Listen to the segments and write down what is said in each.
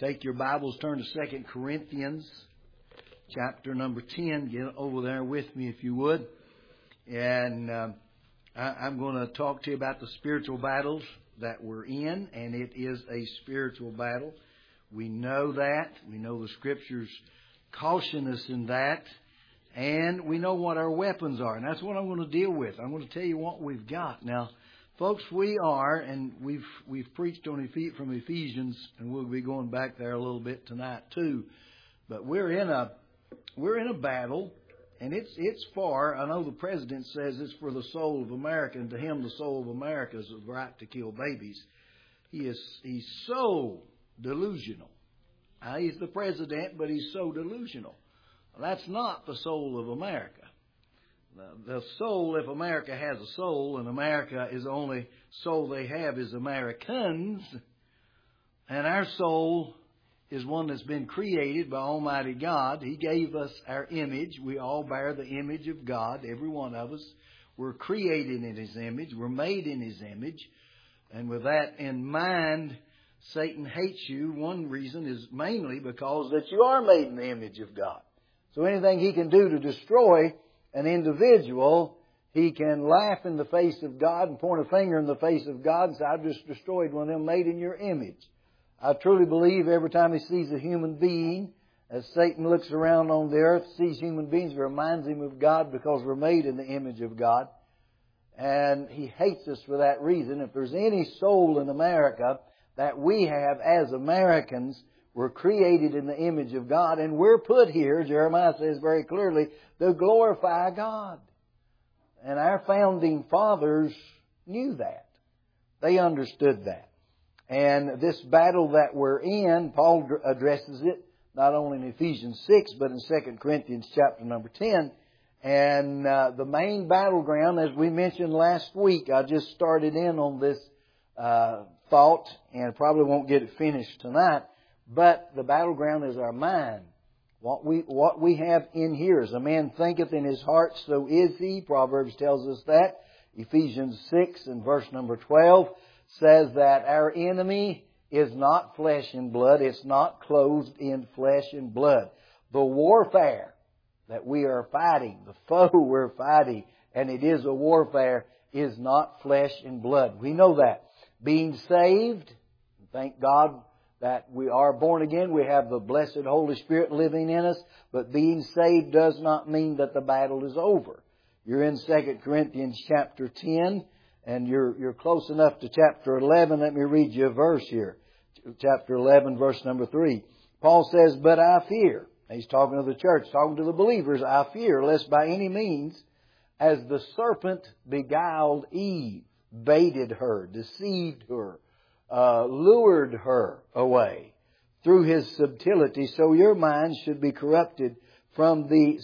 Take your Bibles, turn to 2 Corinthians, chapter number 10. Get over there with me if you would. And I'm going to talk to you about the spiritual battles that we're in, and it is a spiritual battle. We know that. We know the Scriptures caution us in that. And we know what our weapons are. And that's what I'm going to deal with. I'm going to tell you what we've got. Now, folks, we are, and we've preached on from Ephesians, and we'll be going back there a little bit tonight too. But we're in a battle, and it's for. I know the president says it's for the soul of America, and to him the soul of America is the right to kill babies. He's so delusional. He's the president, but he's so delusional. That's not the soul of America. The soul, if America has a soul, and America is the only soul they have is Americans, and our soul is one that's been created by Almighty God. He gave us our image. We all bear the image of God, every one of us. We're created in His image. We're made in His image. And with that in mind, Satan hates you. One reason is mainly because that you are made in the image of God. So anything he can do to destroy an individual, he can laugh in the face of God and point a finger in the face of God and say, I've just destroyed one of them made in your image. I truly believe every time he sees a human being, as Satan looks around on the earth, sees human beings, it reminds him of God because we're made in the image of God. And he hates us for that reason. If there's any soul in America that we have as Americans, we're created in the image of God, and we're put here, Jeremiah says very clearly, to glorify God. And our founding fathers knew that. They understood that. And this battle that we're in, Paul addresses it not only in Ephesians 6, but in 2 Corinthians chapter number 10. And the main battleground, as we mentioned last week, I just started in on this thought, and probably won't get it finished tonight. But the battleground is our mind. What we have in here is a man thinketh in his heart, so is he. Proverbs tells us that. Ephesians 6 and verse number 12 says that our enemy is not flesh and blood. It's not clothed in flesh and blood. The warfare that we are fighting, the foe we're fighting, and it is a warfare, is not flesh and blood. We know that. Being saved, thank God that we are born again. We have the blessed Holy Spirit living in us. But being saved does not mean that the battle is over. You're in 2 Corinthians chapter 10, and you're close enough to chapter 11. Let me read you a verse here. Chapter 11, verse number 3. Paul says, but I fear. He's talking to the church, talking to the believers. I fear, lest by any means, as the serpent beguiled Eve, baited her, deceived her, lured her away through his subtlety, so your minds should be corrupted from the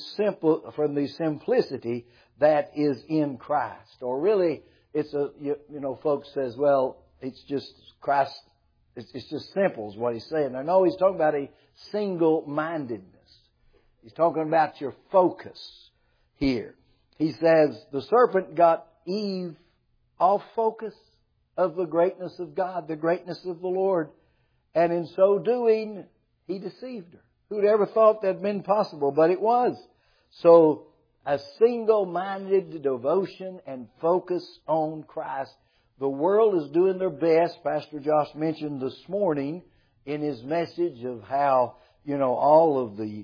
simplicity that is in Christ. Or really, it's folks says, well, it's just Christ. It's just simple is what he's saying. I know he's talking about a single-mindedness. He's talking about your focus here. He says the serpent got Eve off focus of the greatness of God, the greatness of the Lord. And in so doing, he deceived her. Who'd ever thought that had been possible? But it was. So, a single-minded devotion and focus on Christ. The world is doing their best. Pastor Josh mentioned this morning in his message of how, all of the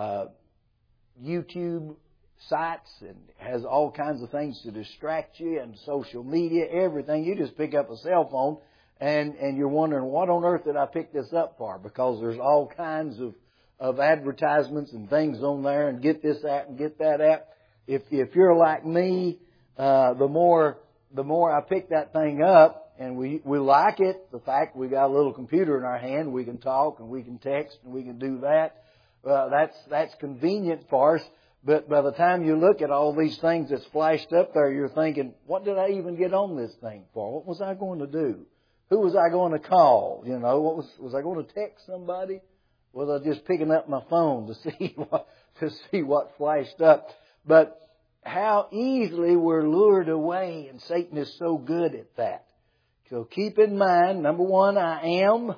YouTube sites and has all kinds of things to distract you, and social media, everything. You just pick up a cell phone and you're wondering, what on earth did I pick this up for? Because there's all kinds of advertisements and things on there, and get this app and get that app. If you're like me, the more I pick that thing up, and we like it, the fact we got a little computer in our hand, we can talk and we can text and we can do that. That's convenient for us. But by the time you look at all these things that's flashed up there, you're thinking, what did I even get on this thing for? What was I going to do? Who was I going to call? Was I going to text somebody? Was I just picking up my phone to see what flashed up? But how easily we're lured away, and Satan is so good at that. So keep in mind, number one, I am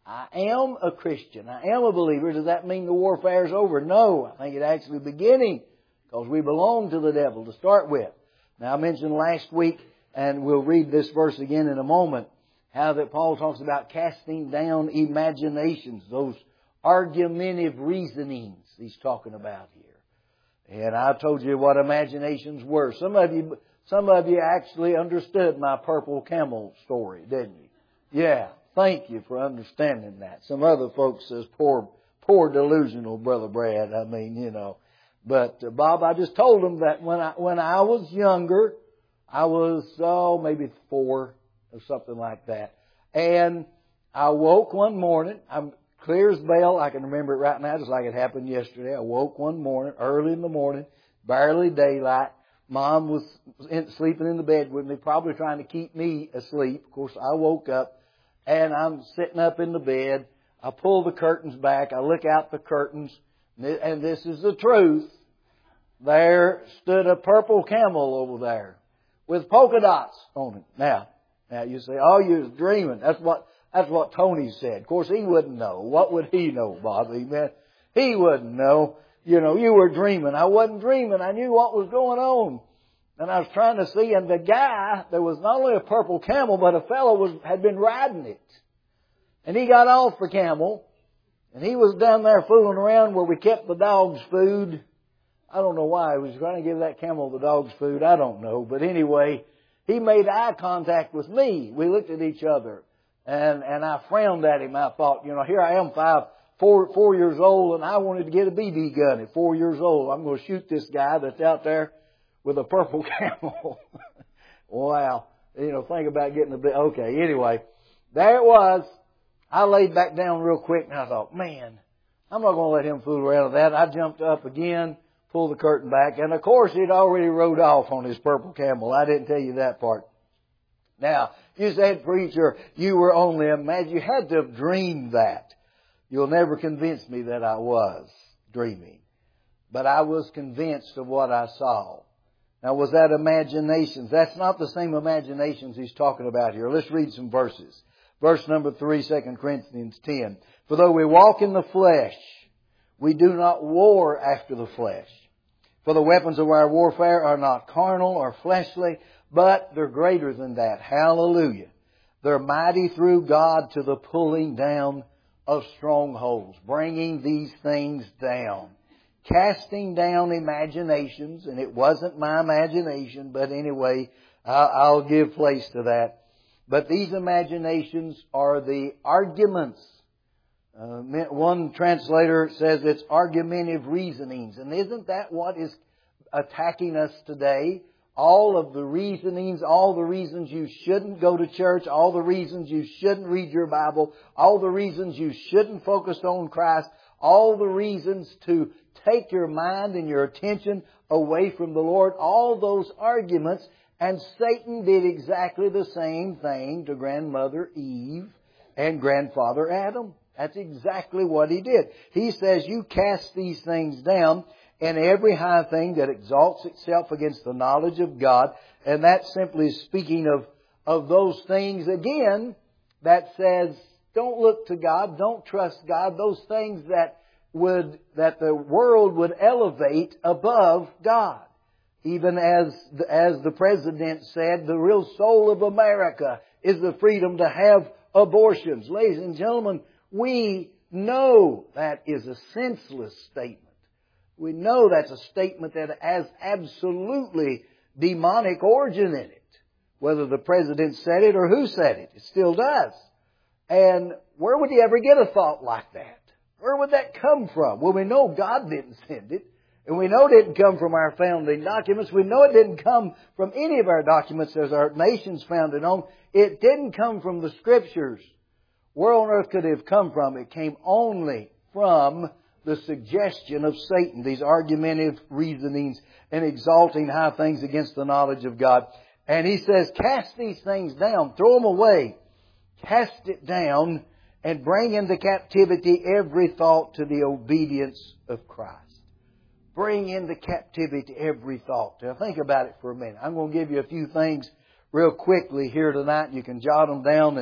I am a Christian. I am a believer. Does that mean the warfare is over? No. I think it's actually beginning because we belong to the devil to start with. Now I mentioned last week, and we'll read this verse again in a moment, how that Paul talks about casting down imaginations, those argumentative reasonings he's talking about here. And I told you what imaginations were. Some of you actually understood my purple camel story, didn't you? Yeah. Thank you for understanding that. Some other folks says, poor delusional Brother Brad. I mean, you know. But Bob, I just told him that when I was younger, I was, maybe 4 or something like that. And I woke one morning, I'm clear as bell, I can remember it right now just like it happened yesterday. I woke one morning, early in the morning, barely daylight. Mom was sleeping in the bed with me, probably trying to keep me asleep. Of course, I woke up and I'm sitting up in the bed. I pull the curtains back. I look out the curtains, and this is the truth. There stood a purple camel over there with polka dots on it. Now you say, oh, you was dreaming. That's what Tony said. Of course, he wouldn't know. What would he know, Bobby? Man, he wouldn't know. You know, you were dreaming. I wasn't dreaming. I knew what was going on. And I was trying to see, and the guy, there was not only a purple camel, but a fellow had been riding it. And he got off the camel, and he was down there fooling around where we kept the dog's food. I don't know why. He was trying to give that camel the dog's food. I don't know. But anyway, he made eye contact with me. We looked at each other. And I frowned at him. I thought, you know, here I am, 4 years old, and I wanted to get a BB gun at 4 years old. I'm going to shoot this guy that's out there with a purple camel. Wow. You know, think about getting a bit. Okay, anyway, there it was. I laid back down real quick, and I thought, man, I'm not going to let him fool around with that. I jumped up again, pulled the curtain back, and of course he'd already rode off on his purple camel. I didn't tell you that part. Now, you said, preacher, you were only imagining. You had to have dreamed that. You'll never convince me that I was dreaming. But I was convinced of what I saw. Now, was that imaginations? That's not the same imaginations he's talking about here. Let's read some verses. Verse number 3, 2 Corinthians 10. For though we walk in the flesh, we do not war after the flesh. For the weapons of our warfare are not carnal or fleshly, but they're greater than that. Hallelujah. They're mighty through God to the pulling down of strongholds, bringing these things down. Casting down imaginations, and it wasn't my imagination, but anyway, I'll give place to that. But these imaginations are the arguments. One translator says it's argumentative reasonings. And isn't that what is attacking us today? All of the reasonings, all the reasons you shouldn't go to church, all the reasons you shouldn't read your Bible, all the reasons you shouldn't focus on Christ, all the reasons to take your mind and your attention away from the Lord, all those arguments. And Satan did exactly the same thing to grandmother Eve and grandfather Adam. That's exactly what he did. He says, you cast these things down, and every high thing that exalts itself against the knowledge of God. And that simply is speaking of those things, again, that says, don't look to God, don't trust God, those things that the world would elevate above God. Even as the President said, the real soul of America is the freedom to have abortions. Ladies and gentlemen, we know that is a senseless statement. We know that's a statement that has absolutely demonic origin in it. Whether the President said it or who said it, it still does. And where would he ever get a thought like that? Where would that come from? Well, we know God didn't send it. And we know it didn't come from our founding documents. We know it didn't come from any of our documents as our nation's founded on. It didn't come from the Scriptures. Where on earth could it have come from? It came only from the suggestion of Satan, these argumentative reasonings and exalting high things against the knowledge of God. And he says, cast these things down, throw them away, cast it down, and bring into captivity every thought to the obedience of Christ. Bring into captivity every thought. Now think about it for a minute. I'm going to give you a few things real quickly here tonight. You can jot them down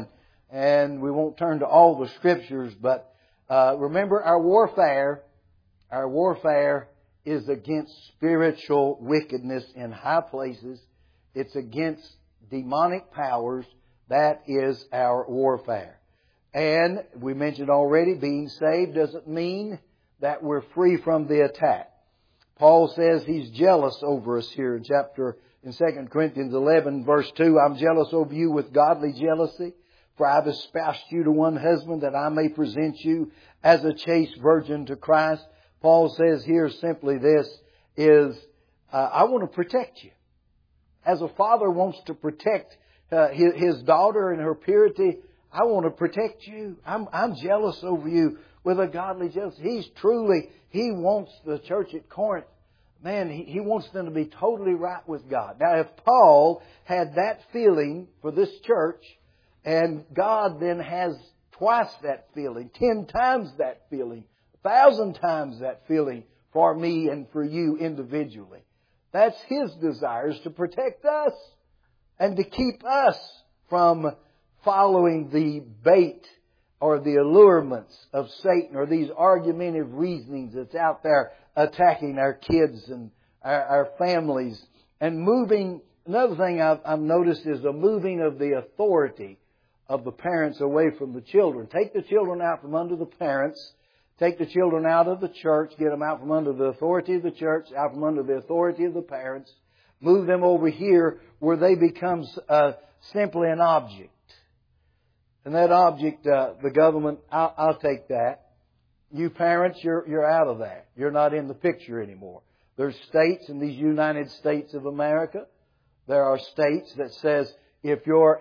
And we won't turn to all the Scriptures, but remember our warfare is against spiritual wickedness in high places. It's against demonic powers. That is our warfare. And we mentioned already, being saved doesn't mean that we're free from the attack. Paul says He's jealous over us here in 2 Corinthians 11 verse 2. I'm jealous over you with godly jealousy, for I've espoused you to one husband, that I may present you as a chaste virgin to Christ. Paul says here simply this, I want to protect you. As a father wants to protect his daughter and her purity, I want to protect you. I'm jealous over you with a godly jealousy. He wants the church at Corinth, man, he wants them to be totally right with God. Now, if Paul had that feeling for this church, and God then has twice that feeling, 10 times that feeling, 1,000 times that feeling for me and for you individually. That's His desires, to protect us and to keep us from following the bait or the allurements of Satan, or these argumentative reasonings that's out there attacking our kids and our families. And moving, another thing I've noticed is a moving of the authority of the parents away from the children. Take the children out from under the parents. Take the children out of the church. Get them out from under the authority of the church, out from under the authority of the parents. Move them over here where they become simply an object. And that object, the government, I'll take that. You parents, you're out of that. You're not in the picture anymore. There's states in these United States of America. There are states that says if your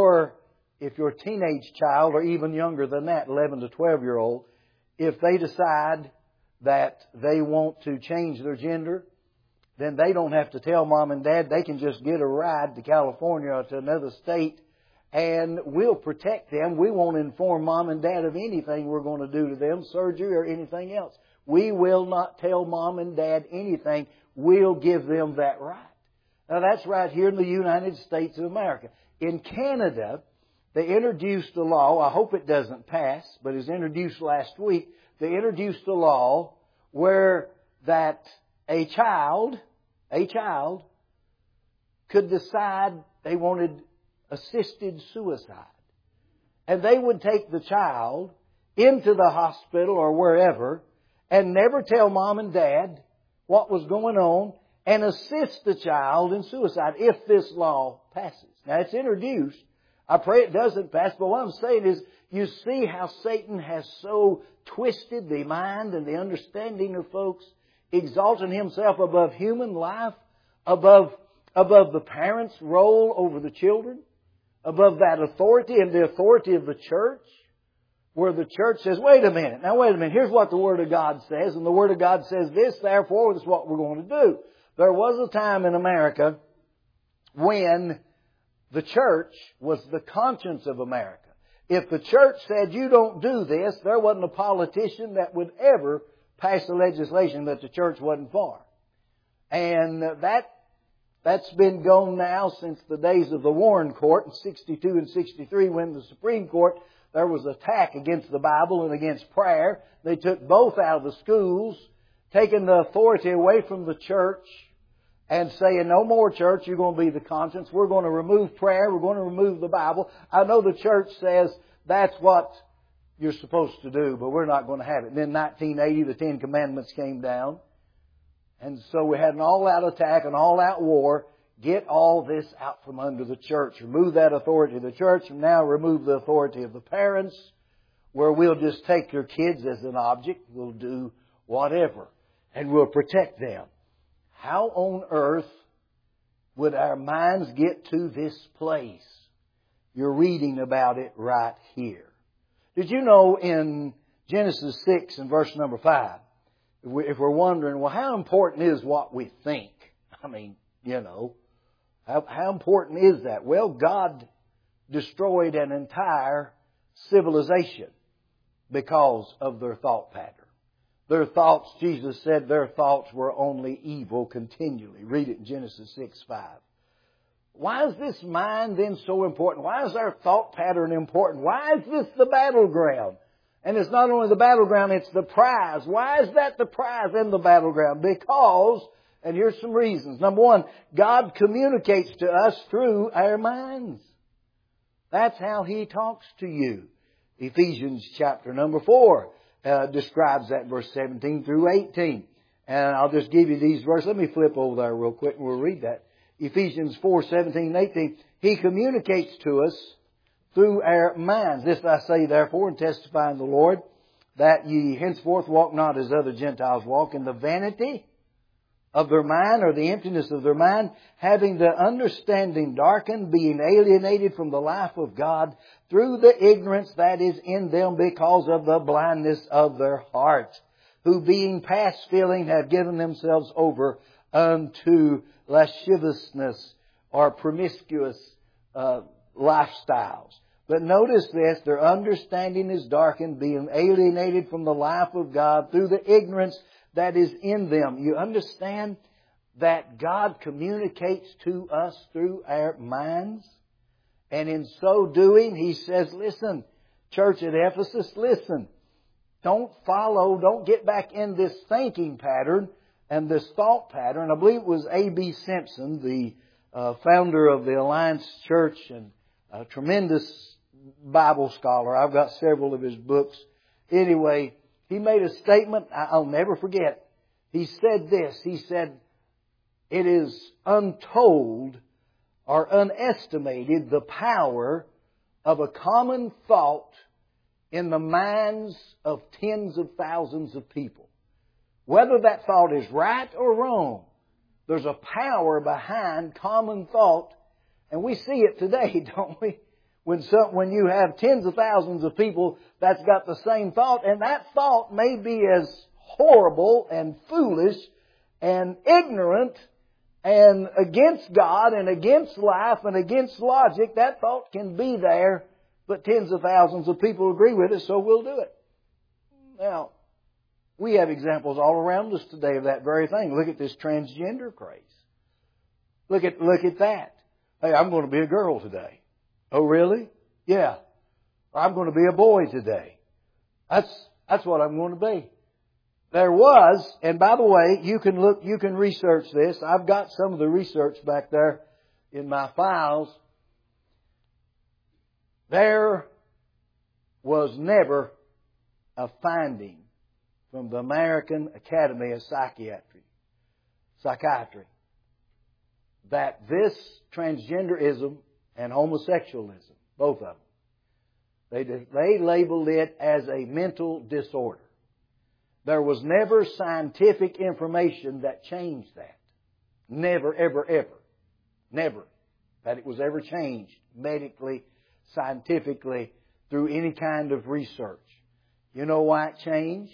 teenage child, or even younger than that, 11 to 12-year-old, if they decide that they want to change their gender, then they don't have to tell mom and dad. They can just get a ride to California or to another state, and we'll protect them. We won't inform mom and dad of anything we're going to do to them, surgery or anything else. We will not tell mom and dad anything. We'll give them that right. Now, that's right here in the United States of America. In Canada, they introduced a law, I hope it doesn't pass, but it was introduced last week. They introduced a law where that a child could decide they wanted assisted suicide. And they would take the child into the hospital or wherever and never tell mom and dad what was going on and assist the child in suicide if this law passes. Now, it's introduced. I pray it doesn't pass, but what I'm saying is, you see how Satan has so twisted the mind and the understanding of folks, exalting himself above human life, above the parents' role over the children, above that authority and the authority of the church, where the church says, wait a minute, here's what the Word of God says, and the Word of God says this, therefore this is what we're going to do. There was a time in America when the church was the conscience of America. If the church said, you don't do this, there wasn't a politician that would ever pass a legislation that the church wasn't for. And that's been gone now since the days of the Warren Court in 62 and 63, when the Supreme Court, there was an attack against the Bible and against prayer. They took both out of the schools, taking the authority away from the church, and saying, no more church, you're going to be the conscience. We're going to remove prayer. We're going to remove the Bible. I know the church says that's what you're supposed to do, but we're not going to have it. And then in 1980, the Ten Commandments came down. And so we had an all-out attack, an all-out war. Get all this out from under the church. Remove that authority of the church, and now remove the authority of the parents, where we'll just take your kids as an object. We'll do whatever, and we'll protect them. How on earth would our minds get to this place? You're reading about it right here. Did you know in Genesis 6 and verse number 5, if we're wondering, well, how important is what we think? I mean, how important is that? Well, God destroyed an entire civilization because of their thought pattern. Their thoughts, Jesus said, their thoughts were only evil continually. Read it in Genesis 6:5. why is this mind then so important? Why is our thought pattern important? Why is this the battleground? And it's not only the battleground, it's the prize. Why is that the prize in the battleground? Because, and here's some reasons. Number one, God communicates to us through our minds. That's how He talks to you. Ephesians chapter number 4 describes that, verse 17 through 18. And I'll just give you these verses. Let me flip over there real quick and we'll read that. Ephesians 4, 17 and 18. He communicates to us through our minds. This I say therefore and testify in the Lord, that ye henceforth walk not as other Gentiles walk, in the vanity of their mind, or the emptiness of their mind, having the understanding darkened, being alienated from the life of God through the ignorance that is in them because of the blindness of their hearts, who being past feeling have given themselves over unto lasciviousness or promiscuous lifestyles. But notice this, their understanding is darkened, being alienated from the life of God through the ignorance that is in them. You understand that God communicates to us through our minds? And in so doing, He says, listen, church at Ephesus, listen. Don't get back in this thinking pattern and this thought pattern. I believe it was A.B. Simpson, the founder of the Alliance Church and a tremendous Bible scholar. I've got several of his books. Anyway, he made a statement I'll never forget. He said this. He said, it is untold or unestimated the power of a common thought in the minds of tens of thousands of people. Whether that thought is right or wrong, there's a power behind common thought. And we see it today, don't we? When you have tens of thousands of people that's got the same thought, and that thought may be as horrible and foolish and ignorant and against God and against life and against logic, that thought can be there, but tens of thousands of people agree with it, so we'll do it. Now, we have examples all around us today of that very thing. Look at this transgender craze. Look at that. Hey, I'm going to be a girl today. Oh, really? Yeah. I'm going to be a boy today. That's what I'm going to be. There was, and by the way, you can research this. I've got some of the research back there in my files. There was never a finding from the American Academy of Psychiatry that this transgenderism and homosexualism, both of them, they labeled it as a mental disorder. There was never scientific information that changed that. Never, ever, ever. Never. That it was ever changed medically, scientifically, through any kind of research. You know why it changed?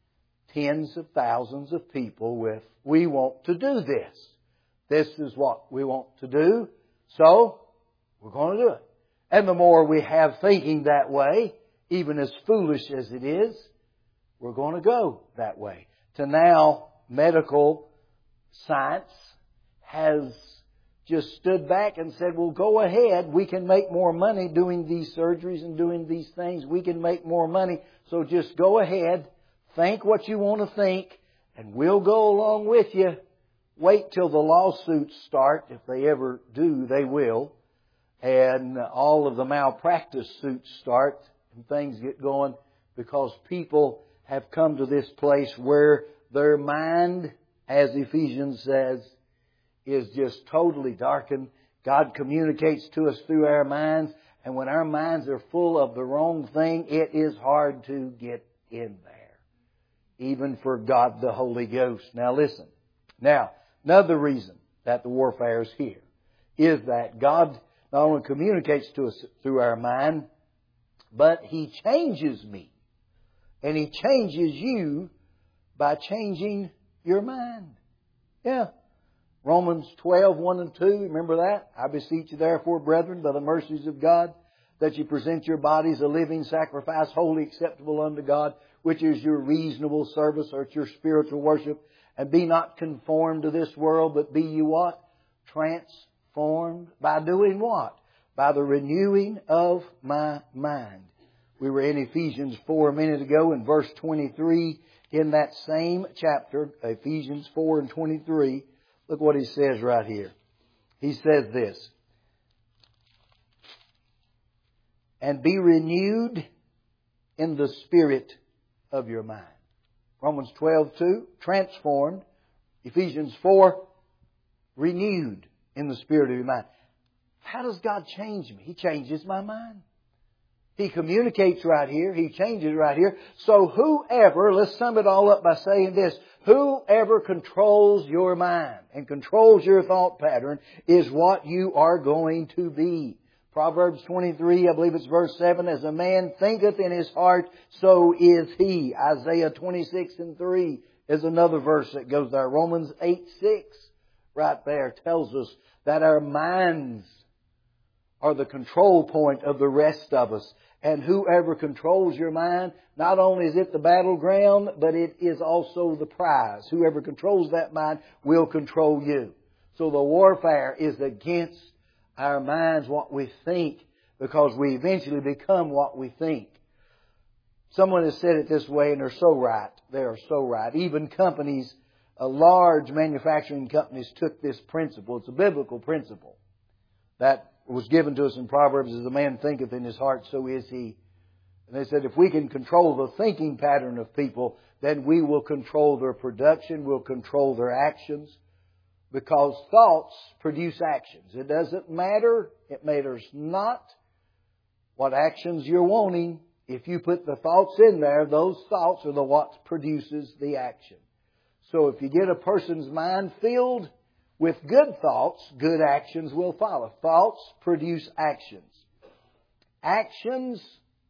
Tens of thousands of people we want to do this. This is what we want to do, so we're going to do it. And the more we have thinking that way, even as foolish as it is, we're going to go that way. To now, medical science has just stood back and said, well, go ahead. We can make more money doing these surgeries and doing these things. We can make more money. So just go ahead, think what you want to think, and we'll go along with you. Wait till the lawsuits start. If they ever do, they will. And all of the malpractice suits start and things get going, because people have come to this place where their mind, as Ephesians says, is just totally darkened. God communicates to us through our minds, and when our minds are full of the wrong thing, it is hard to get in there, even for God the Holy Ghost. Now listen. Now, another reason that the warfare is here is that God not only communicates to us through our mind, but He changes me. And He changes you by changing your mind. Yeah. Romans 12, 1 and 2, remember that? I beseech you therefore, brethren, by the mercies of God, that you present your bodies a living sacrifice, wholly acceptable unto God, which is your reasonable service, or it's your spiritual worship. And be not conformed to this world, but be you what? Transformed transformed by doing what? By the renewing of my mind. We were in Ephesians 4 a minute ago in verse 23 in that same chapter, Ephesians 4 and 23. Look what he says right here. He says this. And be renewed in the spirit of your mind. Romans 12:2, transformed. Ephesians 4, renewed in the spirit of your mind. How does God change me? He changes my mind. He communicates right here. He changes right here. So whoever, let's sum it all up by saying this, whoever controls your mind and controls your thought pattern is what you are going to be. Proverbs 23, I believe it's verse 7, as a man thinketh in his heart, so is he. Isaiah 26 and 3 is another verse that goes there. Romans 8:6 right there tells us that our minds are the control point of the rest of us. And whoever controls your mind, not only is it the battleground, but it is also the prize. Whoever controls that mind will control you. So the warfare is against our minds, what we think, because we eventually become what we think. Someone has said it this way, and they're so right. They are so right. Even companies, large manufacturing companies took this principle. It's a biblical principle that was given to us in Proverbs, as a man thinketh in his heart, so is he. And they said if we can control the thinking pattern of people, then we will control their production, we'll control their actions, because thoughts produce actions. It doesn't matter, it matters not what actions you're wanting. If you put the thoughts in there, those thoughts are what produces the action. So if you get a person's mind filled with good thoughts, good actions will follow. Thoughts produce actions. Actions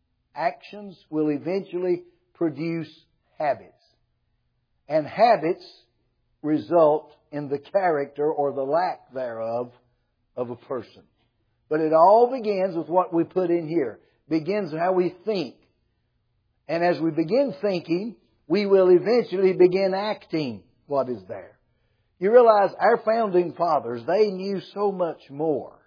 will eventually produce habits. And habits result in the character or the lack thereof of a person. But it all begins with what we put in here. It begins with how we think. And as we begin thinking, we will eventually begin acting what is there. You realize our founding fathers, they knew so much more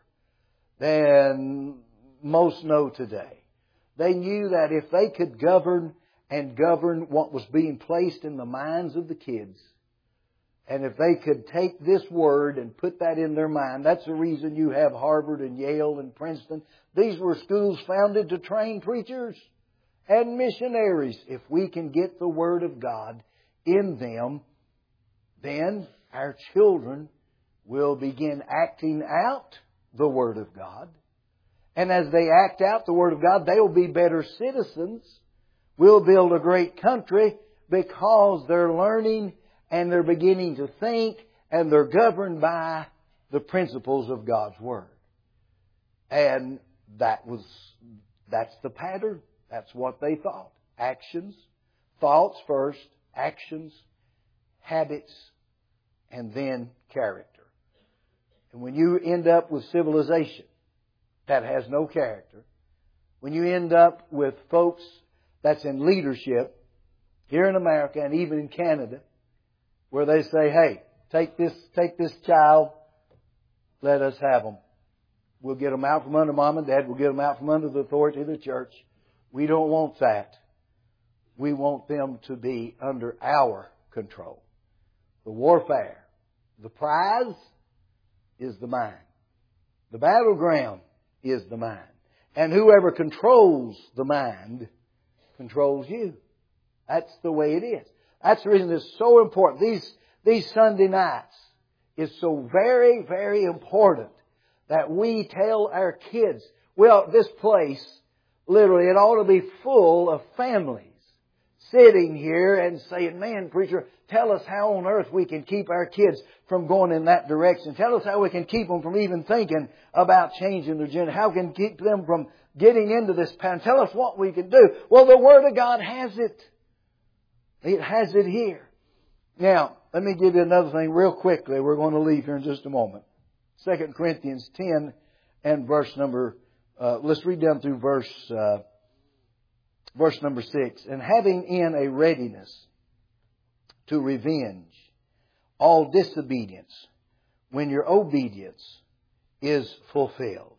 than most know today. They knew that if they could govern what was being placed in the minds of the kids, and if they could take this Word and put that in their mind, that's the reason you have Harvard and Yale and Princeton. These were schools founded to train preachers and missionaries. If we can get the Word of God in them, then our children will begin acting out the Word of God. And as they act out the Word of God, they will be better citizens. We'll build a great country because they're learning and they're beginning to think and they're governed by the principles of God's Word. And that's the pattern. That's what they thought. Actions, thoughts first, actions, habits, and then character. And when you end up with civilization that has no character, when you end up with folks that's in leadership here in America and even in Canada, where they say, hey, take this child, let us have them. We'll get them out from under mom and dad. We'll get them out from under the authority of the church. We don't want that. We want them to be under our control. The warfare, the prize is the mind. The battleground is the mind. And whoever controls the mind controls you. That's the way it is. That's the reason it's so important. These Sunday nights is so very, very important that we tell our kids, well, this place, literally, it ought to be full of families sitting here and saying, man, preacher, tell us how on earth we can keep our kids from going in that direction. Tell us how we can keep them from even thinking about changing their gender. How we can keep them from getting into this pattern. Tell us what we can do. Well, the Word of God has it. It has it here. Now, let me give you another thing real quickly. We're going to leave here in just a moment. 2 Corinthians 10 and verse number, let's read down through verse number 6. And having in a readiness to revenge all disobedience, when your obedience is fulfilled.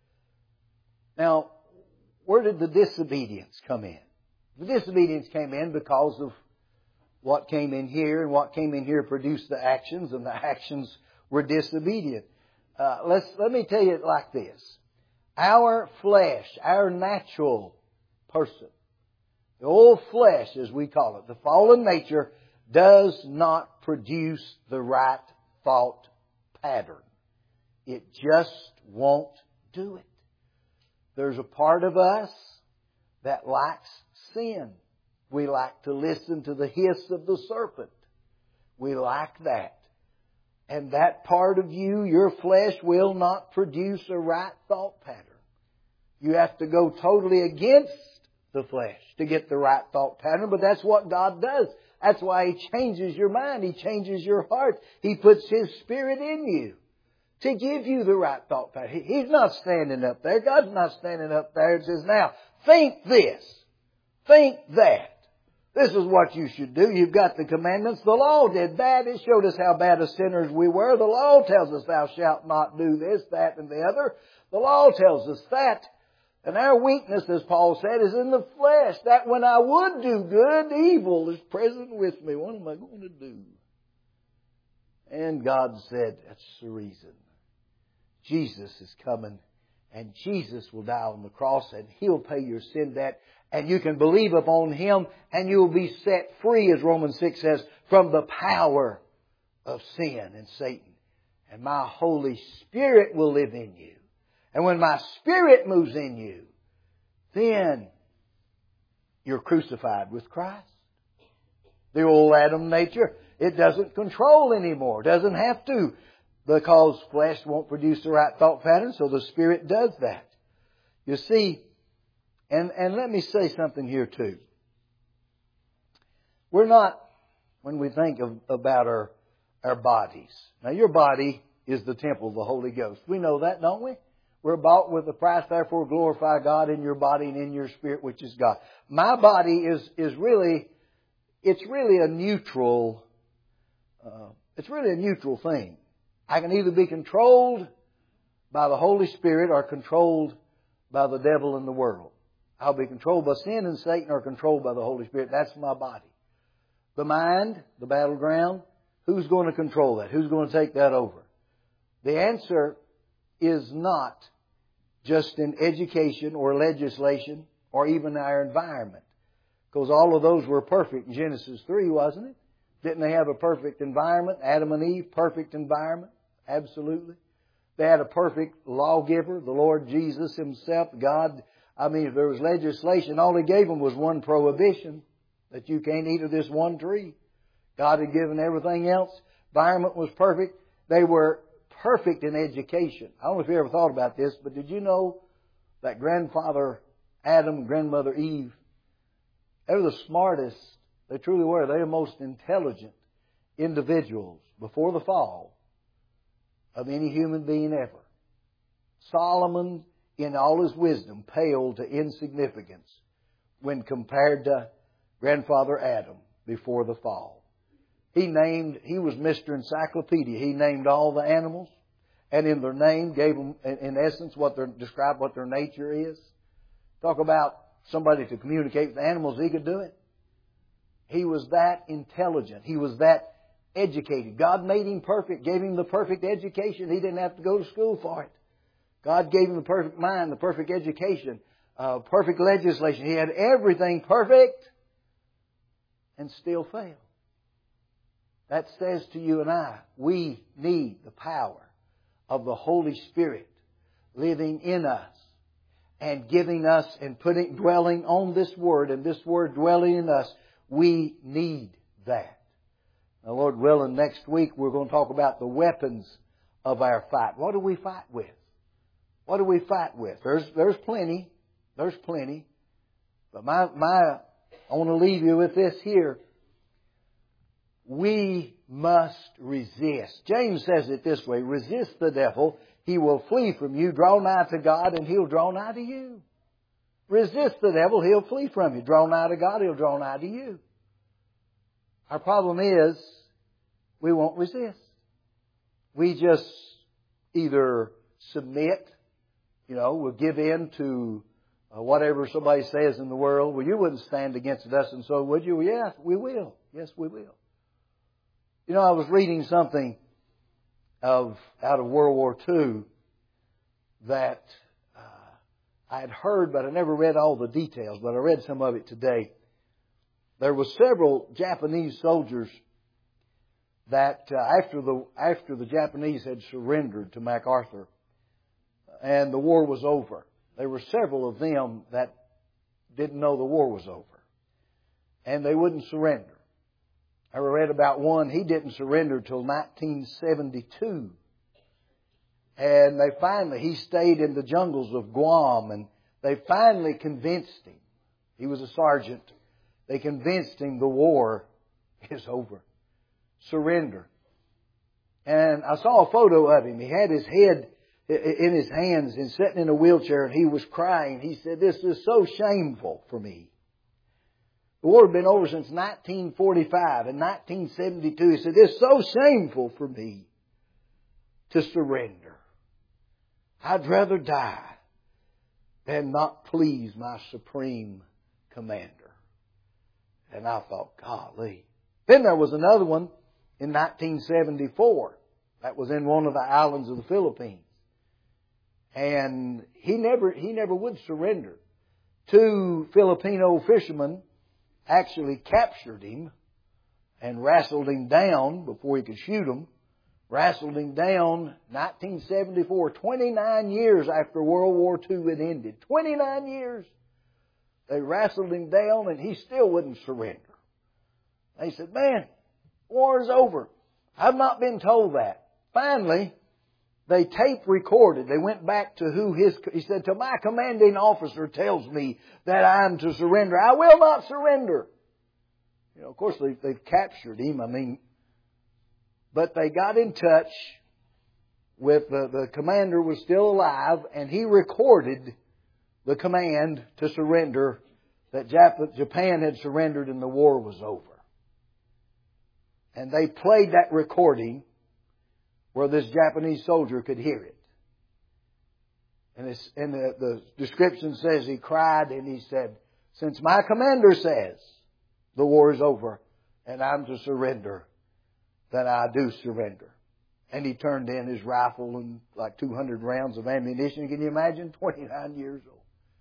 Now, where did the disobedience come in? The disobedience came in because of what came in here, and what came in here produced the actions, and the actions were disobedient. Let me tell you it like this. Our flesh, our natural person, the old flesh as we call it, the fallen nature, does not produce the right thought pattern. It just won't do it. There's a part of us that likes sin. We like to listen to the hiss of the serpent. We like that. And that part of you, your flesh, will not produce a right thought pattern. You have to go totally against the flesh to get the right thought pattern, but that's what God does. That's why He changes your mind. He changes your heart. He puts His Spirit in you to give you the right thought pattern. He's not standing up there. God's not standing up there and says, now, think this. Think that. This is what you should do. You've got the commandments. The law did that. It showed us how bad of sinners we were. The law tells us thou shalt not do this, that, and the other. The law tells us that. And our weakness, as Paul said, is in the flesh. That when I would do good, evil is present with me. What am I going to do? And God said, that's the reason. Jesus is coming, and Jesus will die on the cross, and He'll pay your sin debt. And you can believe upon Him, and you'll be set free, as Romans 6 says, from the power of sin and Satan. And my Holy Spirit will live in you. And when my Spirit moves in you, then you're crucified with Christ. The old Adam nature, it doesn't control anymore. Doesn't have to. Because flesh won't produce the right thought pattern, so the Spirit does that. You see, and let me say something here too. We're not, when we think about our bodies. Now your body is the temple of the Holy Ghost. We know that, don't we? We're bought with a price, therefore glorify God in your body and in your spirit, which is God. My body is really, it's really a neutral thing. I can either be controlled by the Holy Spirit or controlled by the devil and the world. I'll be controlled by sin and Satan or controlled by the Holy Spirit. That's my body. The mind, the battleground, who's going to control that? Who's going to take that over? The answer is not just in education or legislation or even our environment. Because all of those were perfect in Genesis 3, wasn't it? Didn't they have a perfect environment? Adam and Eve, perfect environment. Absolutely. They had a perfect lawgiver, the Lord Jesus Himself, God. I mean, if there was legislation, all He gave them was one prohibition, that you can't eat of this one tree. God had given everything else. Environment was perfect. They were perfect in education. I don't know if you ever thought about this, but did you know that grandfather Adam and grandmother Eve, they were the smartest, they truly were, they were the most intelligent individuals before the fall of any human being ever. Solomon, in all his wisdom, paled to insignificance when compared to grandfather Adam before the fall. He was Mr. Encyclopedia. He named all the animals, and in their name gave them, in essence, described what their nature is. Talk about somebody to communicate with the animals, he could do it. He was that intelligent. He was that educated. God made him perfect, gave him the perfect education. He didn't have to go to school for it. God gave him the perfect mind, the perfect education, perfect legislation. He had everything perfect and still failed. That says to you and I, we need the power of the Holy Spirit living in us and giving us and dwelling on this Word, and this Word dwelling in us. We need that. Now, Lord willing, next week we're going to talk about the weapons of our fight. What do we fight with? What do we fight with? There's plenty. There's plenty. But I want to leave you with this here. We must resist. James says it this way: resist the devil, he will flee from you. Draw nigh to God, and He'll draw nigh to you. Resist the devil, he'll flee from you. Draw nigh to God, He'll draw nigh to you. Our problem is we won't resist. We just either submit. We'll give in to whatever somebody says in the world. Well, you wouldn't stand against us, and so would you? Well, yeah, we will. Yes, we will. I was reading something out of World War II that I had heard, but I never read all the details, but I read some of it today. There were several Japanese soldiers that after the Japanese had surrendered to MacArthur and the war was over, there were several of them that didn't know the war was over. And they wouldn't surrender. I read about one, he didn't surrender till 1972. And he stayed in the jungles of Guam, and they finally convinced him. He was a sergeant. They convinced him the war is over. Surrender. And I saw a photo of him. He had his head in his hands and sitting in a wheelchair, and he was crying. He said, "This is so shameful for me." The war had been over since 1945. In 1972, he said, "It's so shameful for me to surrender. I'd rather die than not please my supreme commander." And I thought, golly. Then there was another one in 1974. That was in one of the islands of the Philippines. And he never would surrender. 2 Filipino fishermen actually captured him and wrestled him down before he could shoot him. Wrestled him down 1974, 29 years after World War II had ended. 29 years. They wrestled him down and he still wouldn't surrender. They said, "Man, war's over." I've not been told that. Finally, they tape recorded. They went back to he said, "Till my commanding officer tells me that I'm to surrender, I will not surrender." Of course, they've captured him. But they got in touch with the commander was still alive, and he recorded the command to surrender, that Japan had surrendered and the war was over. And they played that recording where this Japanese soldier could hear it. And the description says he cried and he said, "Since my commander says the war is over and I'm to surrender, then I do surrender." And he turned in his rifle and like 200 rounds of ammunition. Can you imagine? 29 years old.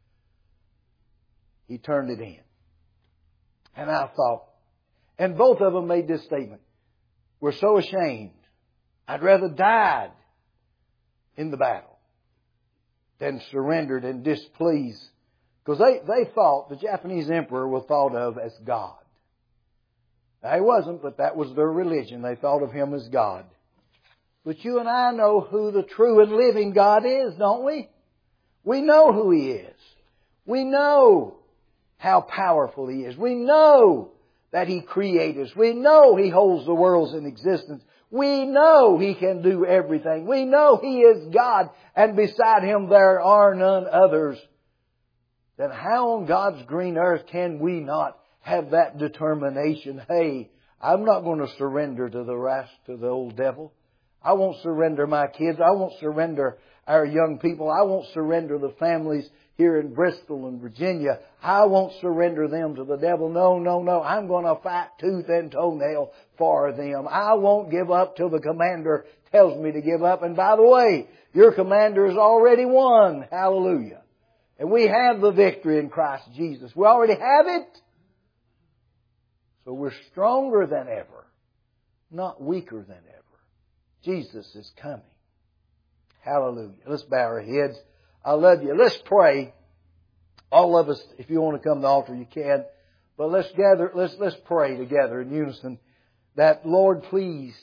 He turned it in. And I thought, and both of them made this statement, "We're so ashamed. I'd rather died in the battle than surrendered and displeased." Because they thought the Japanese emperor was thought of as God. Now, he wasn't, but that was their religion. They thought of him as God. But you and I know who the true and living God is, don't we? We know who He is. We know how powerful He is. We know that He created us. We know He holds the worlds in existence. We know He can do everything. We know He is God, and beside Him there are none others. Then how on God's green earth can we not have that determination? Hey, I'm not going to surrender to the old devil. I won't surrender my kids. I won't surrender our young people. I won't surrender the families here in Bristol and Virginia. I won't surrender them to the devil. No, no, no. I'm going to fight tooth and toenail for them. I won't give up till the commander tells me to give up. And by the way, your commander has already won. Hallelujah. And we have the victory in Christ Jesus. We already have it. So we're stronger than ever, not weaker than ever. Jesus is coming. Hallelujah. Let's bow our heads. I love you. Let's pray. All of us, if you want to come to the altar, you can. But let's pray together in unison that, Lord, please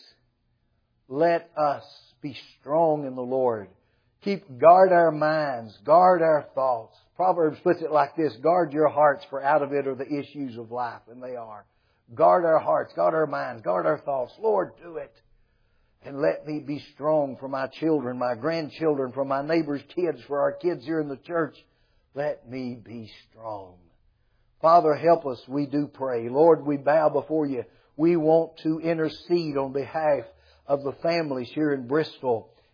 let us be strong in the Lord. Guard our minds, guard our thoughts. Proverbs puts it like this: guard your hearts, for out of it are the issues of life. And they are. Guard our hearts, guard our minds, guard our thoughts. Lord, do it. And let me be strong for my children, my grandchildren, for my neighbors' kids, for our kids here in the church. Let me be strong. Father, help us, we do pray. Lord, we bow before You. We want to intercede on behalf of the families here in Bristol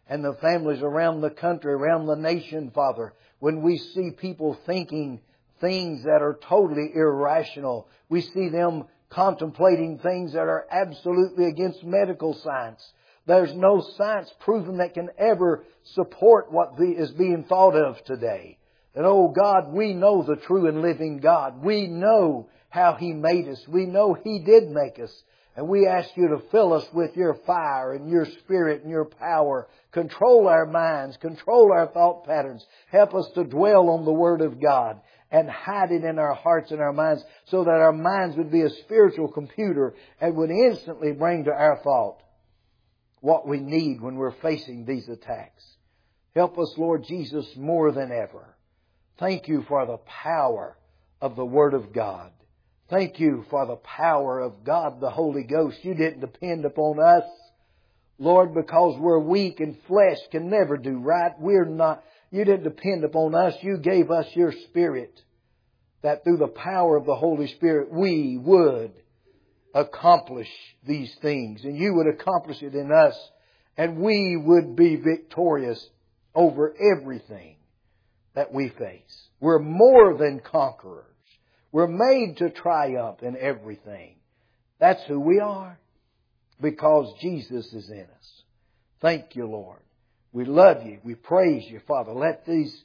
and the families around the country, around the nation, Father, when we see people thinking things that are totally irrational. We see them contemplating things that are absolutely against medical science. There's no science proven that can ever support what is being thought of today. And oh God, we know the true and living God. We know how He made us. We know He did make us. And we ask You to fill us with Your fire and Your Spirit and Your power. Control our minds. Control our thought patterns. Help us to dwell on the Word of God and hide it in our hearts and our minds so that our minds would be a spiritual computer and would instantly bring to our thought what we need when we're facing these attacks. Help us, Lord Jesus, more than ever. Thank You for the power of the Word of God. Thank You for the power of God, the Holy Ghost. You didn't depend upon us, Lord, because we're weak and flesh can never do right. You didn't depend upon us. You gave us Your Spirit, that through the power of the Holy Spirit we would accomplish these things. And You would accomplish it in us. And we would be victorious over everything that we face. We're more than conquerors. We're made to triumph in everything. That's who we are, because Jesus is in us. Thank You, Lord. We love You. We praise You, Father. Let these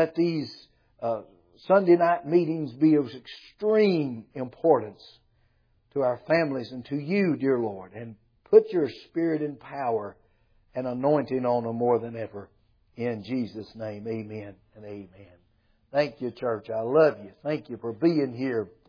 Sunday night meetings be of extreme importance to our families and to You, dear Lord. And put Your Spirit and power and anointing on them more than ever. In Jesus' name, amen and amen. Thank You, church. I love you. Thank you for being here.